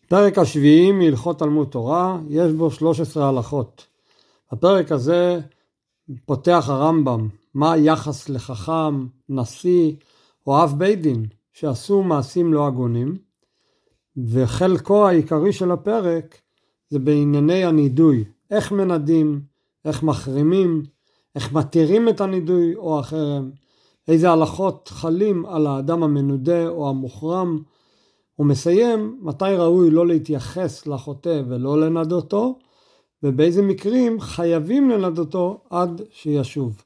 פרק השביעי מהלכות תלמוד תורה, יש בו 13 הלכות. הפרק הזה פותח הרמב"ם, מה היחס לחכם, נשיא או אב בית דין שעשו מעשים לא הגונים, וחלקו העיקרי של הפרק זה בענייני הנידוי, איך מנדים, איך מחרימים, איך מתירים את הנידוי או החרם, איזה הלכות חלים על האדם המנודה או המוחרם, הוא מסיים מתי ראוי לא להתייחס לחוטא ולא לנדותו, ובאיזה מקרים חייבים לנדותו עד שישוב.